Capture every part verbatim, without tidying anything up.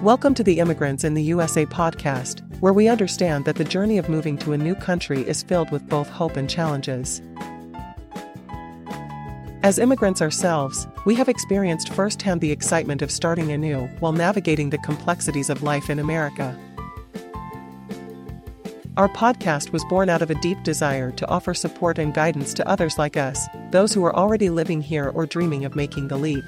Welcome to the Immigrants in the U S A podcast, where we understand that the journey of moving to a new country is filled with both hope and challenges. As immigrants ourselves, we have experienced firsthand the excitement of starting anew while navigating the complexities of life in America. Our podcast was born out of a deep desire to offer support and guidance to others like us, those who are already living here or dreaming of making the leap.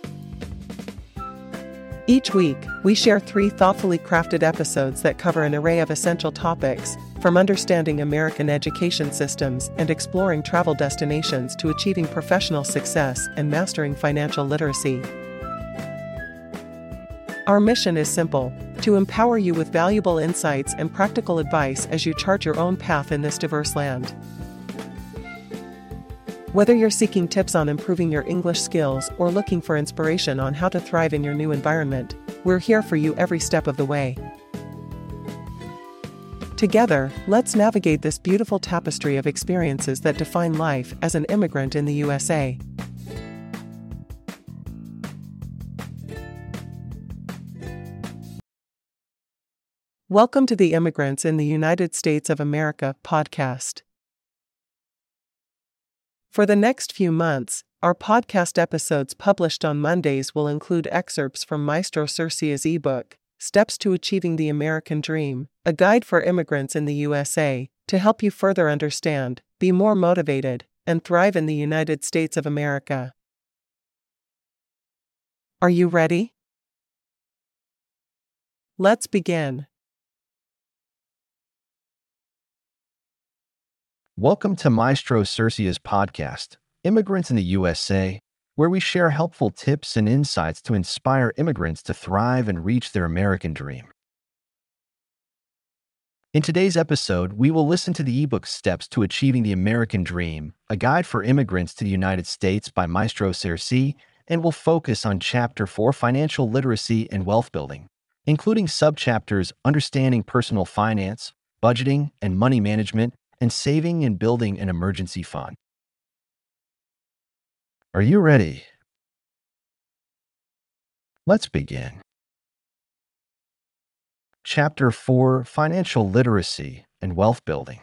Each week, we share three thoughtfully crafted episodes that cover an array of essential topics, from understanding American education systems and exploring travel destinations to achieving professional success and mastering financial literacy. Our mission is simple: to empower you with valuable insights and practical advice as you chart your own path in this diverse land. Whether you're seeking tips on improving your English skills or looking for inspiration on how to thrive in your new environment, we're here for you every step of the way. Together, let's navigate this beautiful tapestry of experiences that define life as an immigrant in the U S A. Welcome to the Immigrants in the United States of America podcast. For the next few months, our podcast episodes published on Mondays will include excerpts from Maestro Cercia's ebook, Steps to Achieving the American Dream, a guide for immigrants in the U S A, to help you further understand, be more motivated, and thrive in the United States of America. Are you ready? Let's begin. Welcome to Maestro Cercia's podcast, Immigrants in the U S A, where we share helpful tips and insights to inspire immigrants to thrive and reach their American dream. In today's episode, we will listen to the ebook Steps to Achieving the American Dream, a guide for immigrants to the United States by Maestro Cercia, and will focus on Chapter four, Financial Literacy and Wealth Building, including subchapters Understanding Personal Finance, Budgeting and Money Management, and Saving and Building an Emergency Fund. Are you ready? Let's begin. Chapter four, Financial Literacy and Wealth Building.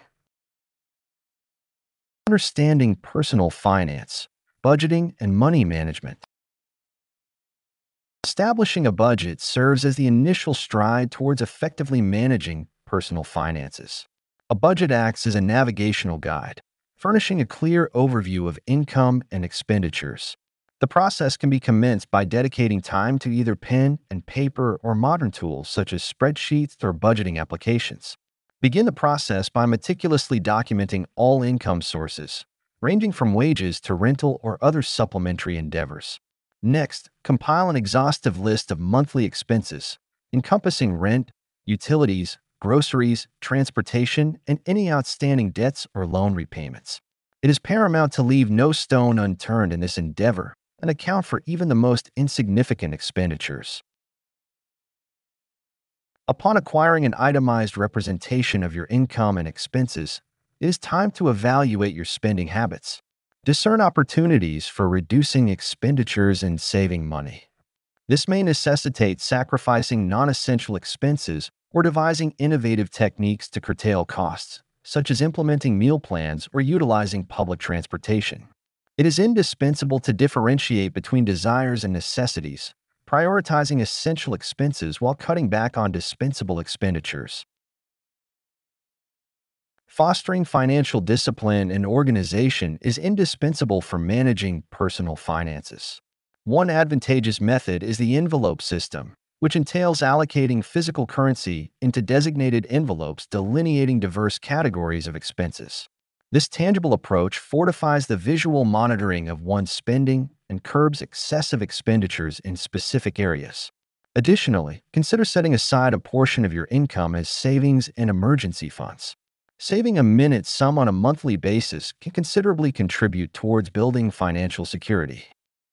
Understanding Personal Finance, Budgeting and Money Management. Establishing a budget serves as the initial stride towards effectively managing personal finances. A budget acts as a navigational guide, furnishing a clear overview of income and expenditures. The process can be commenced by dedicating time to either pen and paper or modern tools such as spreadsheets or budgeting applications. Begin the process by meticulously documenting all income sources, ranging from wages to rental or other supplementary endeavors. Next, compile an exhaustive list of monthly expenses, encompassing rent, utilities, groceries, transportation, and any outstanding debts or loan repayments. It is paramount to leave no stone unturned in this endeavor and account for even the most insignificant expenditures. Upon acquiring an itemized representation of your income and expenses, it is time to evaluate your spending habits. Discern opportunities for reducing expenditures and saving money. This may necessitate sacrificing non-essential expenses or devising innovative techniques to curtail costs, such as implementing meal plans or utilizing public transportation. It is indispensable to differentiate between desires and necessities, prioritizing essential expenses while cutting back on dispensable expenditures. Fostering financial discipline and organization is indispensable for managing personal finances. One advantageous method is the envelope system, which entails allocating physical currency into designated envelopes delineating diverse categories of expenses. This tangible approach fortifies the visual monitoring of one's spending and curbs excessive expenditures in specific areas. Additionally, consider setting aside a portion of your income as savings and emergency funds. Saving a minute sum on a monthly basis can considerably contribute towards building financial security.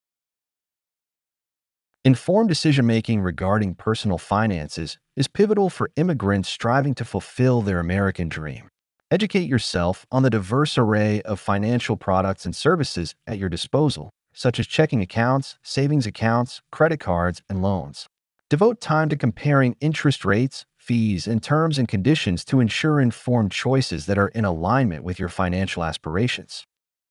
Informed decision-making regarding personal finances is pivotal for immigrants striving to fulfill their American dream. Educate yourself on the diverse array of financial products and services at your disposal, such as checking accounts, savings accounts, credit cards, and loans. Devote time to comparing interest rates, fees, and terms and conditions to ensure informed choices that are in alignment with your financial aspirations.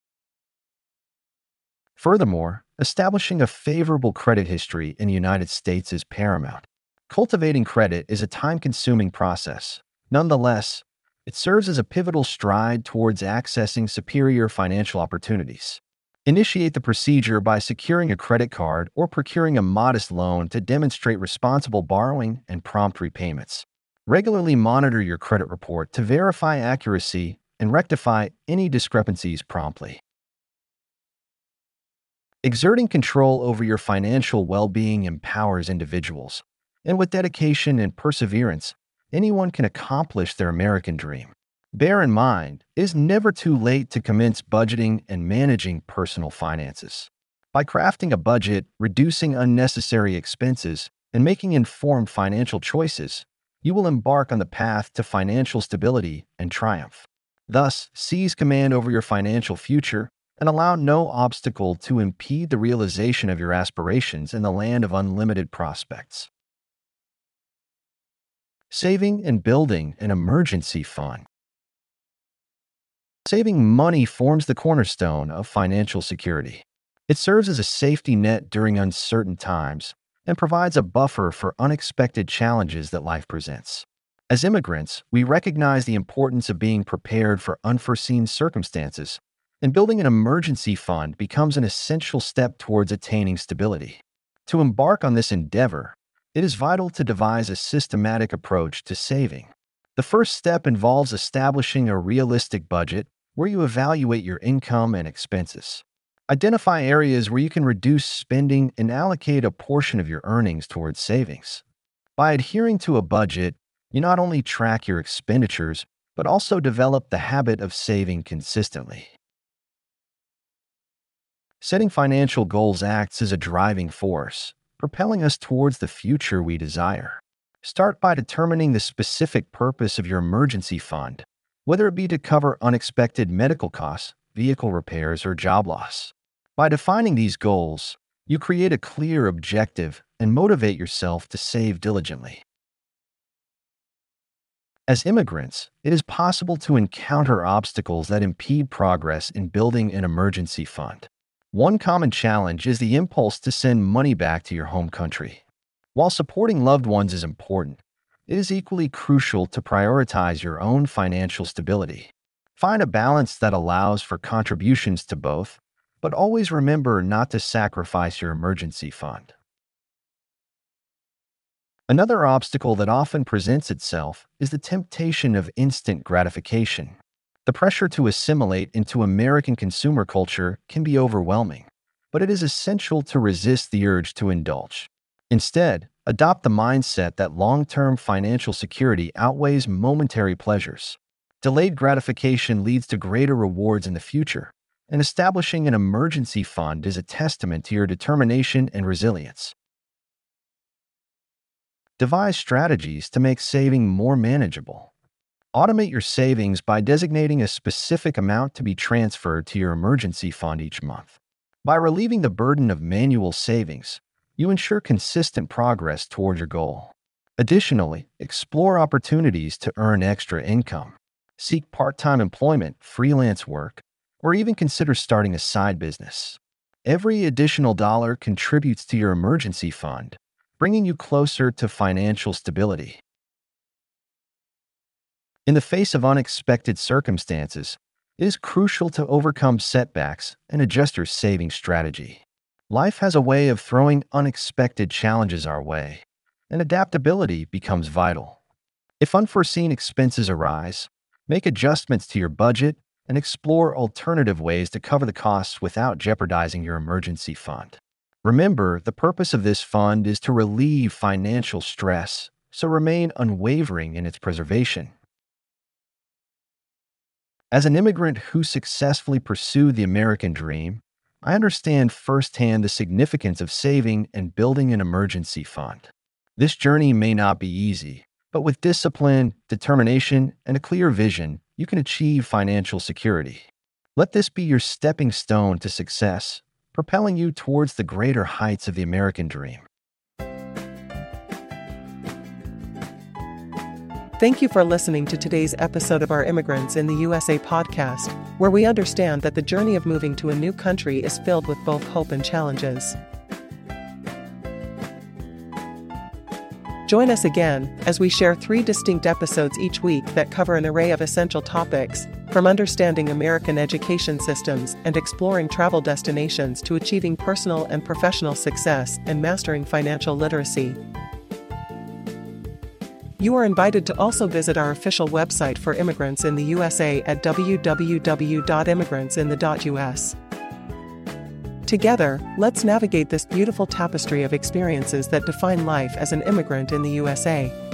Furthermore, establishing a favorable credit history in the United States is paramount. Cultivating credit is a time-consuming process. Nonetheless, it serves as a pivotal stride towards accessing superior financial opportunities. Initiate the procedure by securing a credit card or procuring a modest loan to demonstrate responsible borrowing and prompt repayments. Regularly monitor your credit report to verify accuracy and rectify any discrepancies promptly. Exerting control over your financial well-being empowers individuals, and with dedication and perseverance, anyone can accomplish their American dream. Bear in mind, it is never too late to commence budgeting and managing personal finances. By crafting a budget, reducing unnecessary expenses, and making informed financial choices, you will embark on the path to financial stability and triumph. Thus, seize command over your financial future and allow no obstacle to impede the realization of your aspirations in the land of unlimited prospects. Saving and building an emergency fund. Saving money forms the cornerstone of financial security. It serves as a safety net during uncertain times and provides a buffer for unexpected challenges that life presents. As immigrants, we recognize the importance of being prepared for unforeseen circumstances, and building an emergency fund becomes an essential step towards attaining stability. To embark on this endeavor, it is vital to devise a systematic approach to saving. The first step involves establishing a realistic budget where you evaluate your income and expenses. Identify areas where you can reduce spending and allocate a portion of your earnings towards savings. By adhering to a budget, you not only track your expenditures, but also develop the habit of saving consistently. Setting financial goals acts as a driving force, propelling us towards the future we desire. Start by determining the specific purpose of your emergency fund, whether it be to cover unexpected medical costs, vehicle repairs, or job loss. By defining these goals, you create a clear objective and motivate yourself to save diligently. As immigrants, it is possible to encounter obstacles that impede progress in building an emergency fund. One common challenge is the impulse to send money back to your home country. While supporting loved ones is important, it is equally crucial to prioritize your own financial stability. Find a balance that allows for contributions to both, but always remember not to sacrifice your emergency fund. Another obstacle that often presents itself is the temptation of instant gratification. The pressure to assimilate into American consumer culture can be overwhelming, but it is essential to resist the urge to indulge. Instead, adopt the mindset that long-term financial security outweighs momentary pleasures. Delayed gratification leads to greater rewards in the future, and establishing an emergency fund is a testament to your determination and resilience. Devise strategies to make saving more manageable. Automate your savings by designating a specific amount to be transferred to your emergency fund each month. By relieving the burden of manual savings, you ensure consistent progress toward your goal. Additionally, explore opportunities to earn extra income. Seek part-time employment, freelance work, or even consider starting a side business. Every additional dollar contributes to your emergency fund, bringing you closer to financial stability. In the face of unexpected circumstances, it is crucial to overcome setbacks and adjust your saving strategy. Life has a way of throwing unexpected challenges our way, and adaptability becomes vital. If unforeseen expenses arise, make adjustments to your budget and explore alternative ways to cover the costs without jeopardizing your emergency fund. Remember, the purpose of this fund is to relieve financial stress, so remain unwavering in its preservation. As an immigrant who successfully pursued the American dream, I understand firsthand the significance of saving and building an emergency fund. This journey may not be easy, but with discipline, determination, and a clear vision, you can achieve financial security. Let this be your stepping stone to success, propelling you towards the greater heights of the American dream. Thank you for listening to today's episode of our Immigrants in the U S A podcast, where we understand that the journey of moving to a new country is filled with both hope and challenges. Join us again as we share three distinct episodes each week that cover an array of essential topics, from understanding American education systems and exploring travel destinations to achieving personal and professional success and mastering financial literacy. You are invited to also visit our official website for immigrants in the U S A at w w w dot immigrants in the dot u s. Together, let's navigate this beautiful tapestry of experiences that define life as an immigrant in the U S A.